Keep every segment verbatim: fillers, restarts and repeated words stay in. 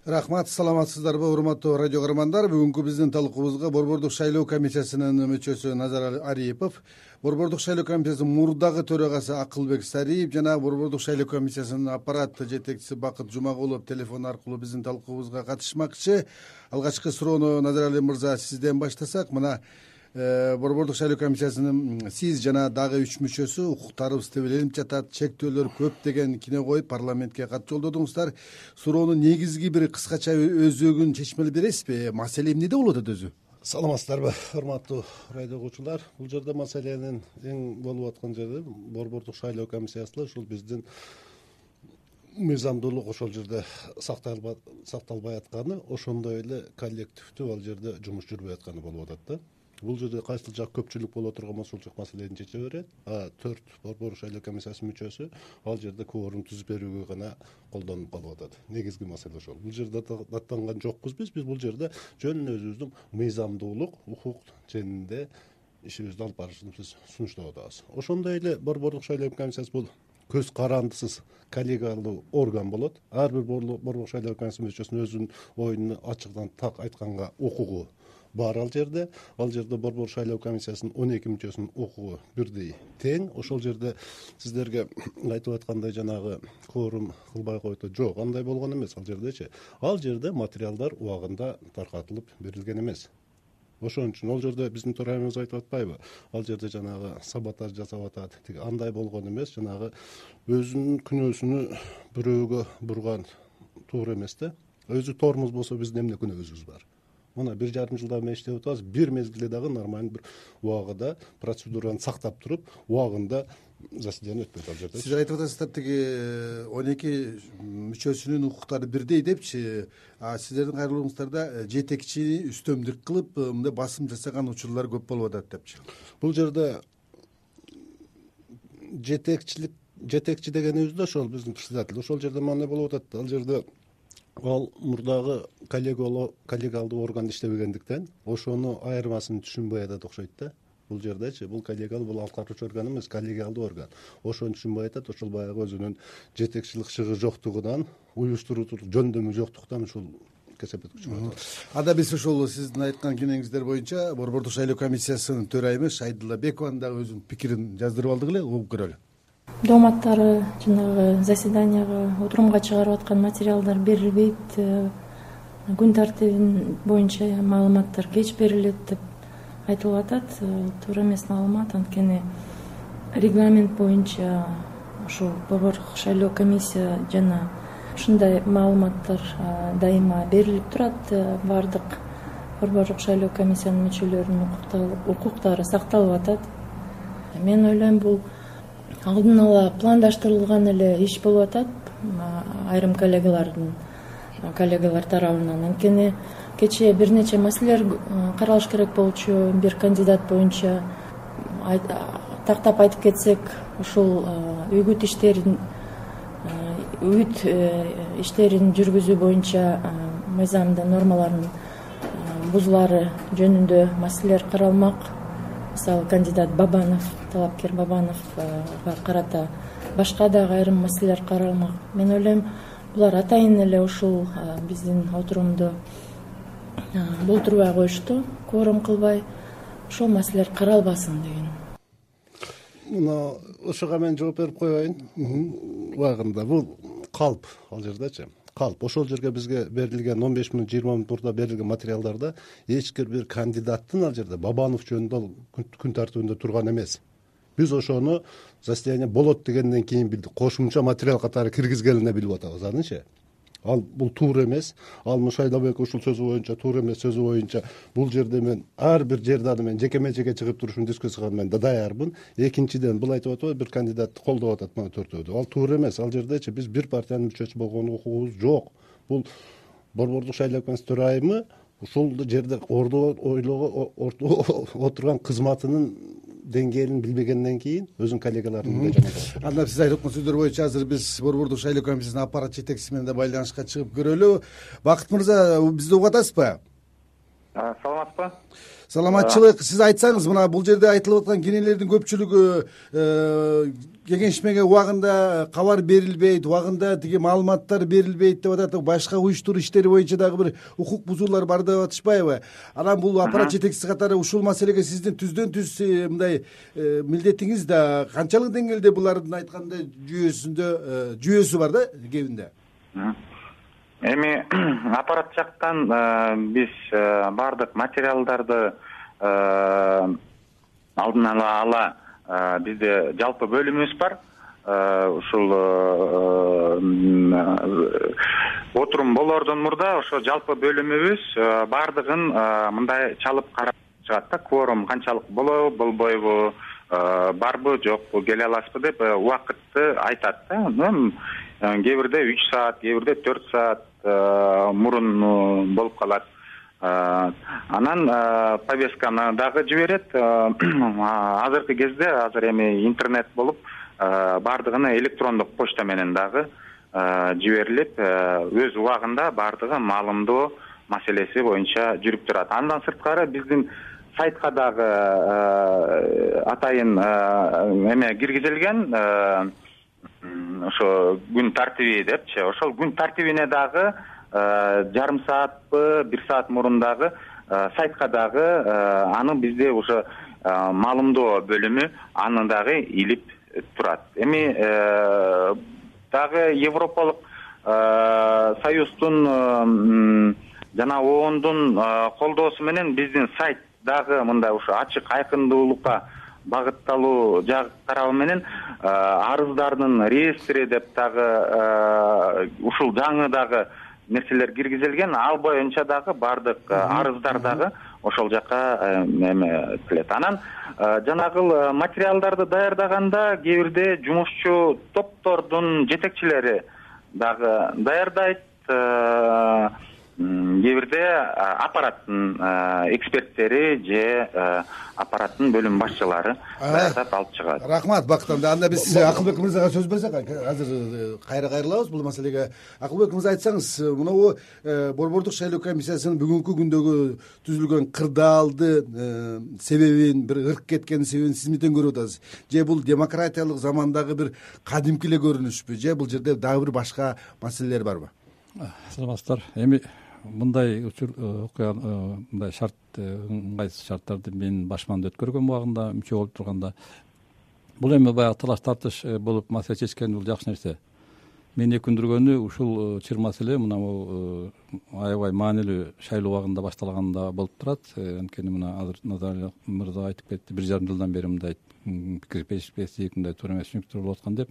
Рахмат, саламатсыздарбы, урматтуу радио көрөрмандар. Бүгүнкү биздин талкуубузга Борбордук шайлоо комиссиясынын мүчөсү Назар Арипов, Борбордук шайлоо комиссиясынын мурдагы төрагасы Акылбек Сариев жана Борбордук шайлоо комиссиясынын аппарат жетекчиси Бакыт Жумагулов телефон аркылуу биздин талкуубузга катышмакчы. Алгачкы суроону Назар Али мырза сизден баштасак, мына Борбордук шайлоо комиссиясынын сиз жана дагы үч мүчөсү укуктарыбыз тебеленип жатат, чектөөлөр көп деген кине коюп парламентке кат жолдодуңуздар. Суроонун негизги бир кыскача өзөгүн чечмелеп бересизби? Маселе эмнеде болуп атат өзү? Саламатсыздарбы, урматтуу радио угуучулар. Бул жерде маселенин эң болуп аткан жери Борбордук шайлоо комиссиясы ушул биздин мыйзамдуулук ошол жерде сакталбай атканы, ошондой эле коллективдүү ал жерде жумуш жүрбөй атканы болуп атат да. Бул жерде кайсыл жак көпчүлүк боло турган болсо ушул маселени чече берет. А төрт Борбордук шайлоо комиссиясынын мүчөсү ал жерде кворум түзүп берүүгө гана колдонуп калып атат. Негизги маселе ошол. Бул жерде даттанган жокпуз биз. Биз бул жерде жөн өзүбүздүн мыйзамдуулук, укук жөнүндө ишибизди алып барышыбызды сунуштап атабыз. Ошондой эле Борбордук шайлоо комиссиясы бул көз карандысыз коллегиалдуу орган болот. Ар бир Борбордук шайлоо комиссиясынын мүчөсүнүн өзүнүн оюну ачыктан так айтканга укугу бар ал жерде. Ал жерде Борбордук шайлоо комиссиясынын он эки мүчөсүнүн укугу бирдей тең. Ошол жерде сиздерге айтып аткандай жанагы кворум кылбай койду. Жок, андай болгон эмес ал жердечи. Ал жерде материалдар убагында таркатылып берилген эмес. Ошон үчүн ал жерде биздин төрайымыбыз айтып атпайбы? Ал жерде жанагы саботаж жасап атат. Тиги андай болгон эмес, жанагы өзүнүн күнөөсүнү бирөөгө бурган туура эмес да. Өзү тормоз болсо биздин эмне күнөөбүз бар? Мына бир жарым жылдан бери иштеп атабыз. Бир мезгилде дагы нормалдуу бир убагында процедураны сактап туруп, убагында заседание өтпөйт ал жерде. Сиз айтып атасыздар, тиги он эки мүчөсүнүн укуктары бирдей депчи, а сиздердин кайрылууңуздарда жетекчини үстөмдүк кылып, мындай басым жасаган учурлар көп болуп атат депчи. Бул жерде жетекчилик жетекчи дегенибиз да ошол биздин председатель. Ошол жерде эмне болуп атат? Ал жерде ал мурдагы коллегиалдуу орган иштебегендиктен ошону айырмасын түшүнбөй атат окшойт да. Бул жердечи бул коллегиалдуу, бул аткаруучу орган эмес, коллегиалдуу орган. Ошону түшүнбөй атат. Ошол баягы өзүнүн жетекчилик шыгы жоктугунан, уюштуруучулук жөндөмү жоктуктан ушул кесепетке чыгып атат. Ада биз ушул сиздин айткан кенеңиздер боюнча Борбордук шайлоо комиссиясынын төрайымы Шайдулла Бекованын дагы өзүнүн пикирин жаздырып алдык эле, угуп көрөлү. Дооматтары жанагы заседанияга, отурумга чыгарып аткан материалдар берилбейт, күн тартибин боюнча маалыматтар кеч берилет деп айтылып атат. Туура эмес маалымат, анткени регламент боюнча ушул Борбордук шайлоо комиссия жана ушундай маалыматтар дайыма берилип турат. Баардык Борбордук шайлоо комиссиянын мүчөлөрүнүн укуктары сакталып атат. Мен ойлойм, бул алдын ала пландаштырылган эле иш болуп атат айрым коллегалардын коллегалар тарабынан. Анткени кечээ бир нече маселелер каралыш керек болчу. Бир кандидат боюнча тактап айтып кетсек, ушул үгүт иштерин үгүт иштерин жүргүзүү боюнча мыйзамдын нормаларынын бузулары жөнүндө маселелер каралмак. Мисалы, кандидат Бабанов, талапкер Бабановго карата башка дагы айрым маселелер каралмак. Мен ойлойм, булар атайын эле ушул биздин отурумду болтурбай коюшту, кворум кылбай, ошол маселелер каралбасын деген. Мына ошого мен жооп берип коеюн. Убагында бул калп ал жердечи. Калп ошол жерге бизге берилген он беш мүнөт жыйырма мүнөт мурда берилген материалдарда эч бир кандидаттын ал жерде Бабанов жөнүндө күн тартибинде турган эмес. Биз ошону заседание болот дегенден кийин билдик. Кошумча материал катары киргизгенин билип атабыз анычы. Ал бул туура эмес. Ал Шайлообек ушул сөзү боюнча туура эмес сөзү боюнча бул жерде мен ар бир жерде мен жекеме жеке чыгып турушун дискуссияга мен даярмын. Экинчиден бул айтып атат, бир кандидатты колдоп атат мына төртөөдү. Ал туура эмес. Ал жердечи биз бир партиянын мүчөсү болгон укугубуз жок. Бул Борбордук шайлоо комиссиясынын төрайымы ушул жерде ордо ойлого отурган кызматынын деңгээлин билбегенден кийин өзүнүн коллегаларын жамандап. Анда сиз айтып аткан сөздөр боюнча азыр биз Борбордук шайлоо комиссиясынын аппарат жетекчиси менен да байланышка чыгып көрөлү. Бакыт мырза, бизди угуп атасызбы? Саламатсызбы? саламатчылык. Сиз айтсаңыз, мына бул жерде айтылып аткан кенелердин көпчүлүгү кеңешмеге убагында кабар берилбейт, убагында тиги маалыматтар берилбейт деп атат. Башка уюштуруу иштери боюнча дагы бир укук бузуулар бар деп атышпайбы? Анан бул аппарат жетекчиси катары ушул маселеге сиздин түздөн түз мындай милдетиңиз да канчалык деңгээлде булардын айткандай жүйөсүндө жүйөсү бар да кебинде? Эми аппарат жактан биз баардык материалдарды алдын ала бизде жалпы бөлүмүбүз бар. Ушул отурум болоордон мурда ошо жалпы бөлүмүбүз баардыгын мындай чалып карап чыгат да, кворум канчалык болобу, болбойбу, барбы, жокпу, келе аласызбы деп убакытты айтат да. Кээ бирде үч саат, кээ бирде төрт саат мурун болуп калат. Анан повестканы дагы жиберет. Азыркы кезде азыр эми интернет болуп, баардыгына электрондук почта менен дагы жиберилип, өз убагында баардыгы маалымдоо маселеси боюнча жүрүп турат. Андан сырткары биздин сайтка дагы атайын эме киргизилген, ошо күн тартиби депчи. Ошол күн тартибине дагы жарым саатпы, бир саат мурун дагы сайтка дагы аны бизде уже маалымдоо бөлүмү аны дагы илип турат. Эми дагы Европалык Союздун жана оондун колдоосу менен биздин сайт дагы мындай ушу ачык айкындуулукка багытталуу жак тарабы менен арыздардын реестри деп дагы ушул жаңы дагы нерселер киргизилген. Ал боюнча дагы баардык арыздар дагы ошол жака эме келет. Анан жанагыл материалдарды даярдаганда кээ бирде жумушчу топтордун жетекчилери дагы даярдайт. Кээ бирде аппараттын эксперттери же аппараттын бөлүм башчылары даярдап алып чыгат. Рахмат Бактан. Анда биз Акылбек мырзага сөз берсек, азыр кайра кайрылабыз бул маселеге. Акылбек мырза, айтсаңыз, мынабу Борбордук шайлоо комиссиясынын бүгүнкү күндөгү түзүлгөн кырдаалды себебин, бир ырк кеткен себебин сиз эмнеден көрүп атасыз? Же бул демократиялык замандагы бир кадимки эле көрүнүшпү? Же бул жерде дагы бир башка маселелер барбы? Саламатсыздар. Эми мындай окуя, мындай шарт, ыңгайсыз шарттарды мен башманда өткөргөн убагында мүчө болуп турганда, бул эми баягы талаш тартыш болуп маселе чечкен бул жакшы нерсе. Мени өкүндүргөнү ушул чыр маселе мына аябай маанилүү шайлоо убагында башталганда болуп турат. Анткени мына азыр Назар мырза айтып кетти, бир жарым жылдан бери мындай пикир периспективиндей мындай туура эмес түшүнүктөр болуп аткан деп.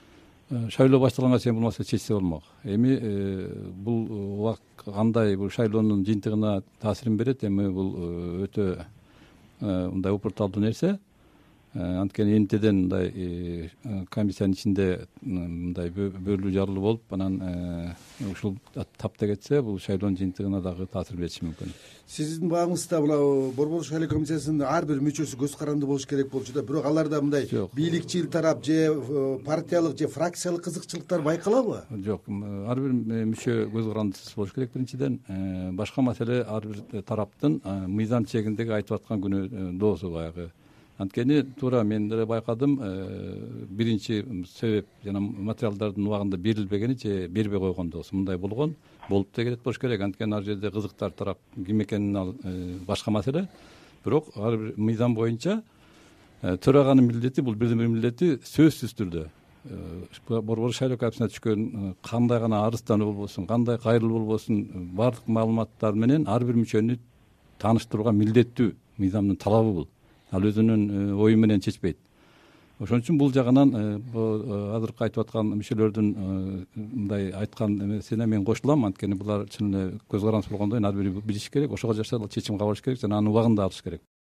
Шайлоо башталганга чейин бул маселе чечсе болмок. Эми бул убак кандай бул шайлоонун жыйынтыгына таасирин берет? Эми бул өтө мындай упурталдуу нерсе. Анткени энтеден мындай комиссиянын ичинде мындай бөлүү жарылуу болуп, анан ушул тапта кетсе, бул шайлоонун жыйынтыгына дагы таасир бериши мүмкүн. Сиздин багыңызда мына Борбордук шайлоо комиссиясынын ар бир мүчөсү көз каранды болуш керек болчу да, бирок аларда мындай бийликчил тарап же партиялык же фракциялык кызыкчылыктар байкалабы? Жок, ар бир мүчө көз карандысыз болуш керек биринчиден. Башка маселе ар бир тараптын мыйзам чегиндеги айтып аткан күнөөдосу баягы. Анткени туура мен деле байкадым, биринчи себеп жана материалдардын убагында берилбегени же бербей койгондосу. Мындай болгон, болуп да келет болуш керек. Анткени ар жерде кызыктар тарап ким экенин ал башка маселе. Бирок ар бир мыйзам боюнча төраганын милдети, бул бирден бир милдети сөзсүз түрдө Борбордук шайлоо комиссиясына түшкөн кандай гана арыздануу болбосун, кандай кайрылуу болбосун, баардык маалыматтар менен ар бир мүчөнү тааныштырууга милдеттүү мыйзамдын талабы бул. Ал өзүнүн ою менен чечпейт. Ошон үчүн бул жагынан азыркы айтып аткан мүчөлөрдүн мындай айткан эмесине мен кошулам. Анткени булар чын эле көз карандысыз болгондон кийин ар бири билиш керек, ошого жараша чечим кабыл алыш керек жана анын убагында алыш керек.